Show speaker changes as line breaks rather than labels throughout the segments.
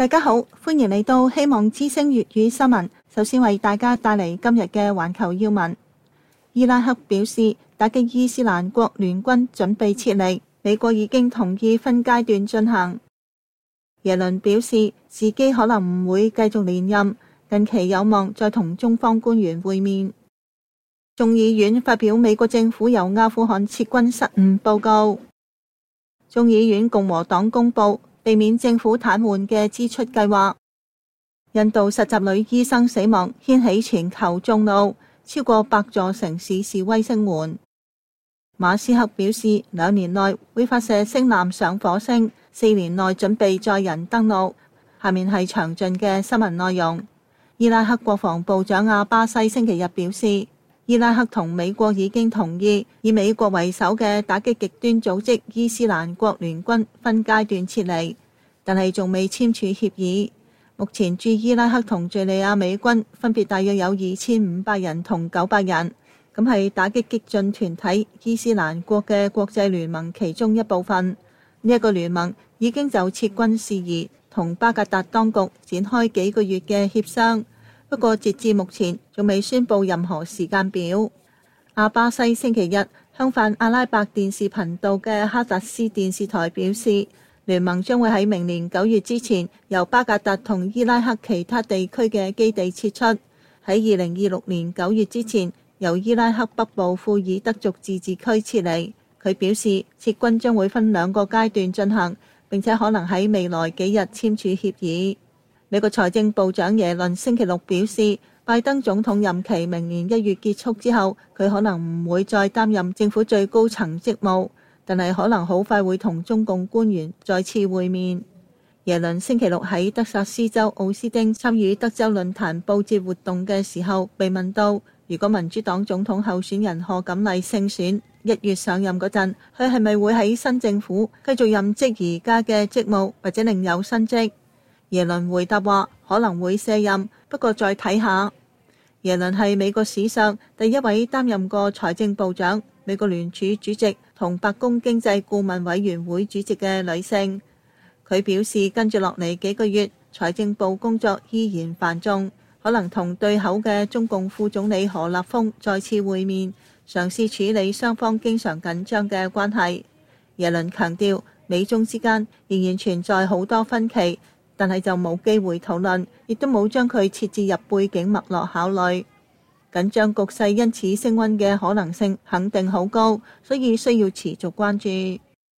大家好，歡迎嚟到希望之聲粵語新聞。首先為大家帶嚟今日嘅環球要聞。伊拉克表示打擊伊斯蘭國聯軍準備撤離，美國已經同意分階段進行。耶倫表示自己可能唔會繼續連任，近期有望再同中方官員會面。眾議院發表美國政府由阿富汗撤軍失誤報告。眾議院共和黨公佈避免政府癱瘓嘅支出計劃。印度實習女醫生死亡，掀起全球眾怒，超過100座城市示威聲援。馬斯克表示2年內會發射星艦上火星，4年內準備載人登陸。下面係詳盡嘅新聞內容。伊拉克國防部長阿巴西星期日表示，伊拉克同美國已經同意以美國為首嘅打擊極端組織伊斯蘭國聯軍分階段撤離，但係仲未簽署協議。目前駐伊拉克同敘利亞美軍分別大約有2500人同900人，咁係打擊激進團體伊斯蘭國嘅國際聯盟其中一部分。呢一個聯盟已經就撤軍事宜同巴格達當局展開幾個月嘅協商。不過截至目前仲未宣布任何時間表。阿巴西星期日向泛阿拉伯電視頻道嘅哈達斯電視台表示，聯盟將會喺明年9月之前由巴格達同伊拉克其他地區嘅基地撤出，喺2026年9月之前由伊拉克北部庫爾德族自治區撤離。佢表示撤軍將會分2個階段進行，並且可能喺未來幾日簽署協議。美國財政部長耶倫星期六表示，拜登總統任期明年1月結束之後，佢可能唔會再擔任政府最高層職務，但係可能好快會同中共官員再次會面。耶倫星期六喺德薩斯州奧斯丁參與德州論壇報捷活動嘅時候，被問到如果民主黨總統候選人賀錦麗勝選1月上任嗰陣，佢係咪會喺新政府繼續任職而家嘅職務，或者另有新職？耶倫回答話可能會卸任，不過再睇下。耶倫係美國史上第一位擔任過財政部長、美國聯儲主席同白宮經濟顧問委員會主席嘅女性。佢表示跟住落嚟幾個月，財政部工作依然繁重，可能同對口嘅中共副總理何立峰再次會面，嘗試處理雙方經常緊張嘅關係。耶倫強調，美中之間仍然存在好多分歧，但係就冇機會討論，亦都冇將佢設置入背景脈絡考慮。緊張局勢因此升溫嘅可能性肯定好高，所以需要持續關注。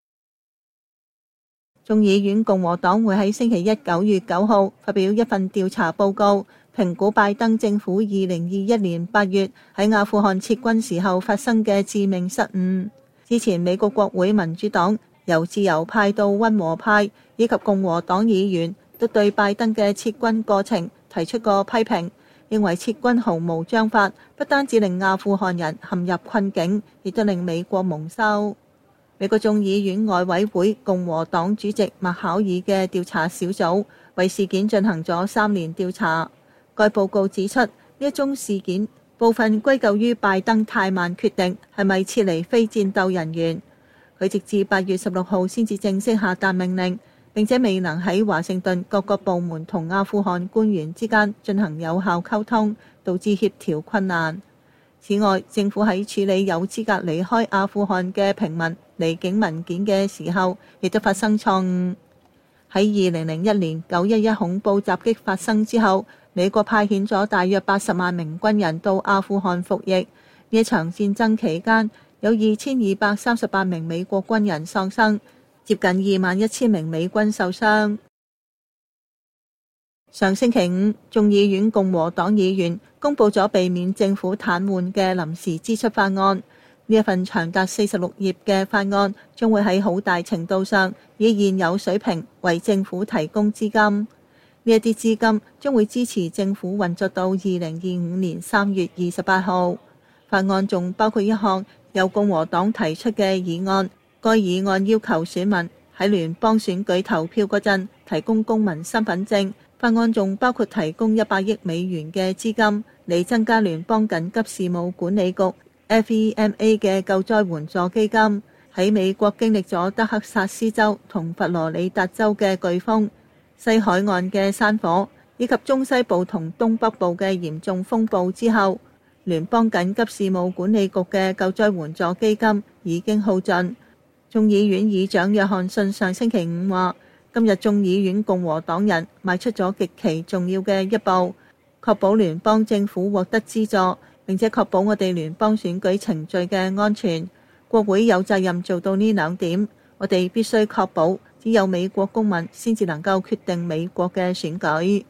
眾議院共和黨會喺星期一9月9號發表一份調查報告，評估拜登政府2021年8月喺阿富汗撤軍時候發生嘅致命失誤。之前美國國會民主黨由自由派到溫和派以及共和黨議員都對拜登嘅撤軍過程提出過批評，認為撤軍毫無章法，不單止令阿富汗人陷入困境，亦都令美國蒙羞。美國眾議院外委會共和黨主席麥考爾嘅調查小組為事件進行咗3年調查。該報告指出，呢一宗事件部分歸咎於拜登太慢決定係咪撤離非戰鬥人員。佢直至8月16號先至正式下達命令，並且未能喺華盛頓各個部門同阿富汗官員之間進行有效溝通，導致協調困難。此外，政府喺處理有資格離開阿富汗嘅平民離境文件嘅時候，亦都發生錯誤。喺2001年911恐怖襲擊發生之後，美國派遣咗大約80萬名軍人到阿富汗服役。呢一場戰爭期間，有2238名美國軍人喪生，接近21000名美軍受傷。上星期五，眾議院共和黨議員公佈咗避免政府癱瘓嘅臨時支出法案。呢一份長達46頁嘅法案將會喺好大程度上以現有水平為政府提供資金。呢一啲資金將會支持政府運作到2025年3月28號。法案仲包括一項由共和黨提出嘅議案，該議案要求選民喺聯邦選舉投票嗰陣提供公民身份證。法案仲包括提供100億美元嘅資金嚟增加聯邦緊急事務管理局 FEMA 嘅救災援助基金。喺美國經歷咗德克薩斯州同佛羅里達州嘅颶風， 西海岸嘅山火以及中西部同東北部嘅嚴重風暴之後，聯邦緊急事務管理局嘅救災援助基金已經耗盡。眾議院議長約翰遜上星期五話，今日眾議院共和黨人邁出咗極其重要嘅一步，確保聯邦政府獲得資助，並且確保我哋聯邦選舉程序嘅安全。國會有責任做到呢兩點，我哋必須確保只有美國公民先至能夠決定美國嘅選舉。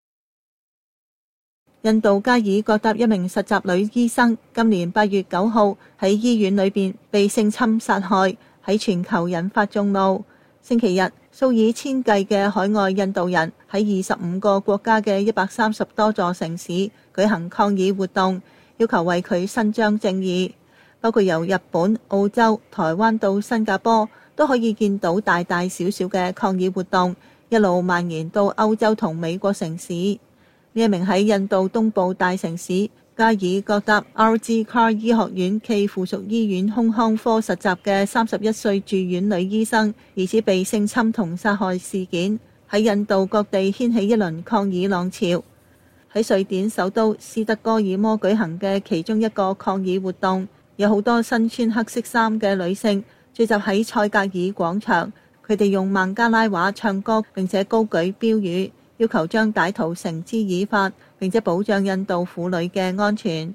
印度加爾各答一名實習女醫生今年8月9號喺醫院裏邊被性侵殺害，喺全球引發眾怒。星期日，數以千計嘅海外印度人喺25個國家嘅130多座城市舉行抗議活動，要求為佢伸張正義。包括由日本、澳洲、台灣到新加坡，都可以見到大大小小嘅抗議活動，一路蔓延到歐洲同美國城市。呢一名喺印度東部大城市加爾各答 RG Kar 醫學院暨附屬醫院胸腔科實習嘅31歲住院女醫生，疑似被性侵同殺害事件，喺印度各地掀起一輪抗議浪潮。喺瑞典首都斯德哥爾摩舉行嘅其中一個抗議活動，有好多身穿黑色衫嘅女性聚集喺塞格爾廣場，佢哋用孟加拉話唱歌，並且高舉標語，要求將歹徒繩之以法，並且保障印度婦女嘅安全。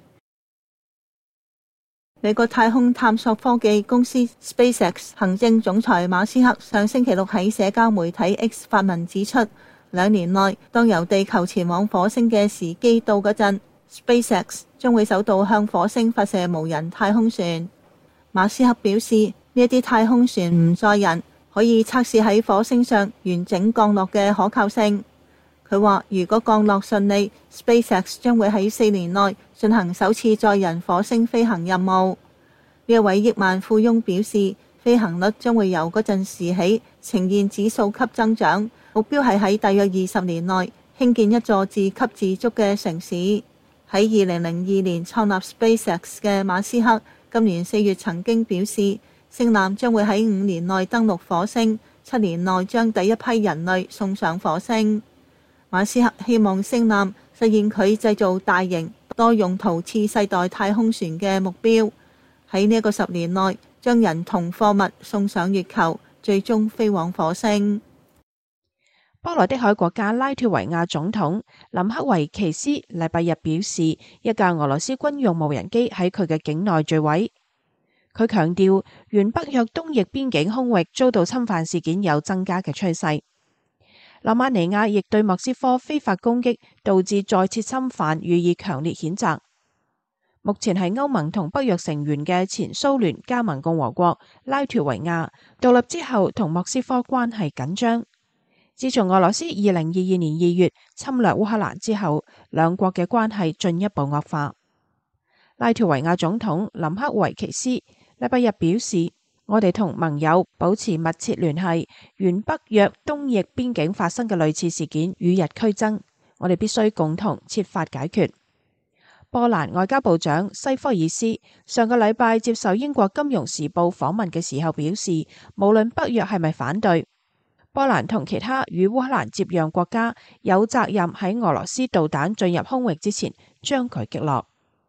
美國太空探索科技公司 SpaceX 行政總裁馬斯克上星期六喺社交媒體 X 發文指出，2年內當由地球前往火星嘅時機到嗰陣， SpaceX 將會首度向火星發射無人太空船。馬斯克表示，呢一啲太空船唔載人，可以測試喺火星上完整降落嘅可靠性。佢話如果降落順利， SpaceX 將會喺4年內進行首次載人火星飛行任務。呢一位億萬富翁表示，飛行率將會由嗰陣時起呈現指數級增長，目標係喺大約20年內興建一座自給自足嘅城市。喺2002年創立 SpaceX 嘅馬斯克今年4月曾經表示，星艦將會喺5年內登陸火星，7年內將第一批人類送上火星。馬斯克希望星艦實現佢製造大型多用途次世代太空船嘅目標，喺呢個10年內將人同貨物送上月球，最終飛往火星。
波羅的海國家拉脫維亞總統林克維奇斯禮拜日表示，一架俄羅斯軍用無人機喺佢嘅境內墜毀。佢強調，原北約東翼邊境空域遭到侵犯事件有增加嘅趨勢。羅馬尼亞亦對莫斯科非法攻擊導致再次侵犯予以強烈譴責。目前係歐盟同北約成員嘅前蘇聯加盟共和國拉脫維亞獨立之後，同莫斯科關係緊張。自從俄羅斯2022年2月侵略烏克蘭之後，兩國嘅關係進一步惡化。拉脫維亞總統林克維奇斯禮拜日表示，我哋同盟友保持密切聯繫，原北約東翼邊境發生嘅類似事件與日俱增，我哋必須共同設法解決。波蘭外交部長西科爾斯上個禮拜接受英國金融時報訪問嘅時候表示，無論北約係咪反對，波蘭同其他與烏克蘭接壤國家有責任喺俄羅斯導彈進入空域之前將佢擊落。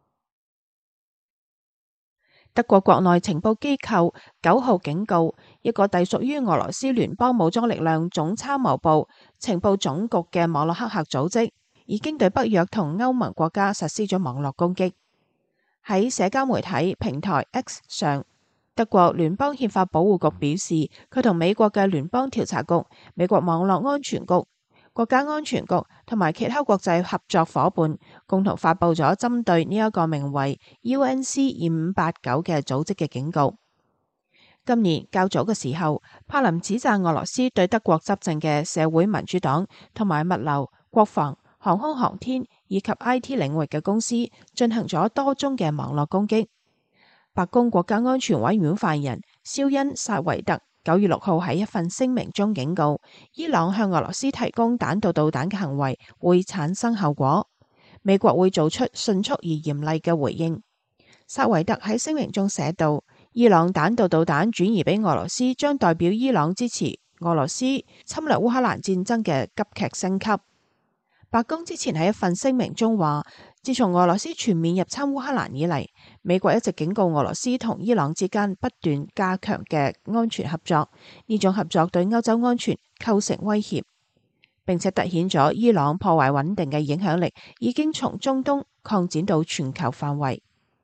德國國內情報機構9號警告，一個隸屬於俄羅斯聯邦武裝力量總參謀部情報總局嘅網絡黑客組織，已經對北約同歐盟國家實施咗網絡攻擊。喺社交媒體平台 X 上，德國聯邦憲法保護局表示，佢同美國嘅聯邦調查局、美國網絡安全局、國家安全局同埋其他國際合作夥伴共同發佈咗針對呢一個名為 UNC2589 嘅組織嘅警告。今年較早嘅時候，柏林指責俄羅斯對德國執政嘅社會民主黨同埋物流、國防、航空航天以及 IT 領域嘅公司進行咗多宗嘅網絡攻擊。白宮國家安全委員會發言人肖恩·薩維特9月6號喺一份聲明中警告，伊朗向俄羅斯提供彈道導彈嘅行為會產生後果，美國會做出迅速而嚴厲嘅回應。薩維特喺聲明中寫道，伊朗彈道導彈轉移俾俄羅斯將代表伊朗支持俄羅斯侵略烏克蘭戰爭嘅急劇升級。白宮之前喺一份聲明中話，自從俄羅斯全面入侵烏克蘭以嚟，美國一直警告俄羅斯同伊朗之間不斷加強嘅安全合作，呢種合作對歐洲安全構成威脅，並且凸顯咗伊朗破壞穩定嘅影響力已經從中東擴展到全球範圍。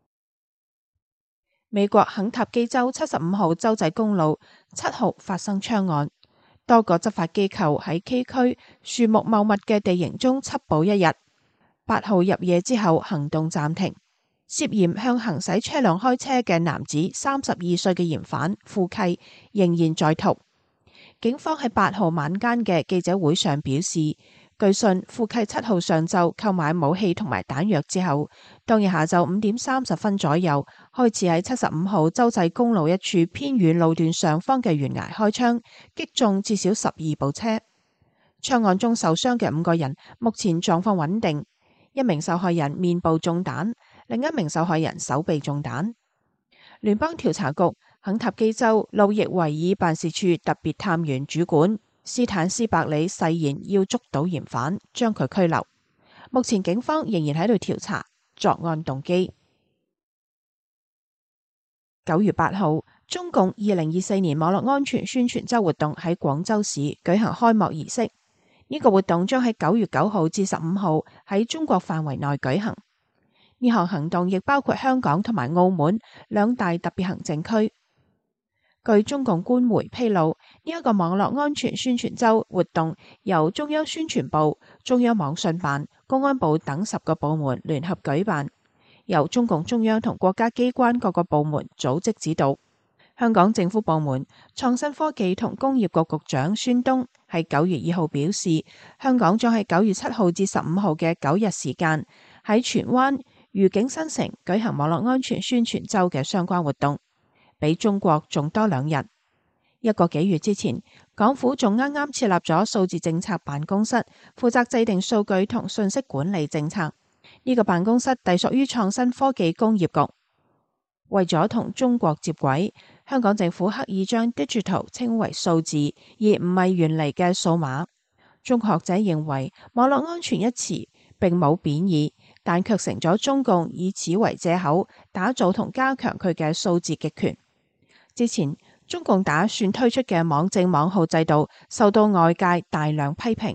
美國肯塔基州75號州際公路7號發生槍案，多個執法機構喺崎嶇樹木茂密嘅地形中緝捕一日。8號入夜之後行動暫停，涉嫌向行駛車輛開車嘅男子32歲嘅嫌犯富契仍然在逃。警方喺8號晚間嘅記者會上表示，據信富契7號上晝購買武器同埋彈藥之後，當日下晝5點30分左右開始喺75號州際公路一處偏遠路段上方嘅懸崖開槍，擊中至少12部車。槍案中受傷嘅5個人目前狀況穩定，一名受害人面部中彈，另一名受害人手臂中彈。聯邦調查局肯塔基州路易維爾辦事處特別探員主管斯坦斯伯里誓言要捉到嫌犯，將佢拘留。目前警方仍然喺度調查作案動機。9月8號，中共2024年網絡安全宣傳週活動喺廣州市舉行開幕儀式。呢個活動將喺9月9號至15號喺中國範圍內舉行。呢項行動亦包括香港同埋澳門兩大特別行政區。據中共官媒披露，呢一個網絡安全宣傳週活動由中央宣傳部、中央網信辦、公安部等10個部門聯合舉辦，由中共中央同國家機關各個部門組織指導。香港政府部門創新科技同工業局局長孫東喺9月2號表示，香港將喺9月7號至15號嘅9日時間喺荃灣、愉景新城舉行網絡安全宣傳週嘅相關活動，比中國仲多2日。1個幾月之前，港府仲啱啱設立咗數字政策辦公室，負責制定數據同信息管理政策。呢個辦公室隸屬於創新科技工業局。為咗同中國接軌，香港政府刻意將 digital 稱為數字，而唔係原嚟嘅數碼。中國學者認為，網絡安全一詞並冇貶義，但卻成咗中共以此為借口，打造同加強佢嘅數字極權。之前，中共打算推出嘅網證網號制度受到外界大量批評。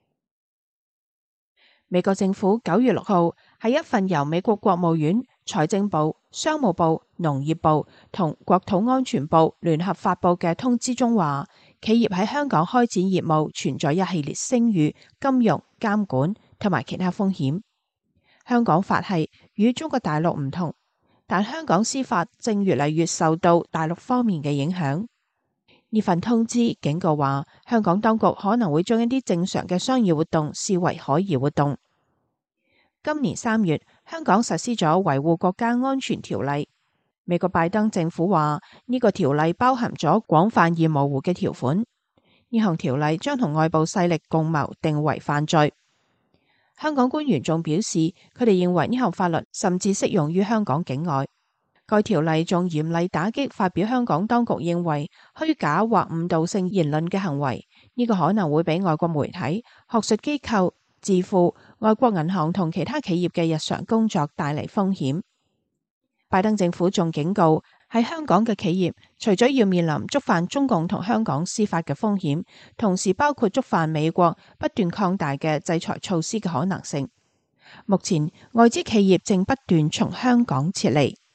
美國政府9月6號喺一份由美國國務院、財政部、商務部、農業部同國土安全部聯合發布嘅通知中話，企業喺香港開展業務存在一系列聲譽、金融、監管同埋其他風險。香港法系與中國大陸唔同，但香港司法正越嚟越受到大陸方面嘅影響。呢份通知警告話，香港當局可能會將一啲正常嘅商業活動視為可疑活動。今年3月，香港實施咗維護國家安全條例。美國拜登政府話，呢個條例包含咗廣泛而模糊嘅條款。呢項條例將同外部勢力共謀定為犯罪。香港官員仲表示，佢哋認為呢項法律甚至適用於香港境外。該條例仲嚴厲打擊發表香港當局認為虛假或誤導性言論嘅行為，呢個可能會俾外國媒體、學術機構、智庫、外國銀行同其他企業嘅日常工作帶嚟風險。拜登政府仲警告，喺香港嘅企業除咗要面臨觸犯中共同香港司法嘅風險，同時包括觸犯美國不斷擴大嘅制裁措施嘅可能性。目前，外資企業正不斷從香港撤離。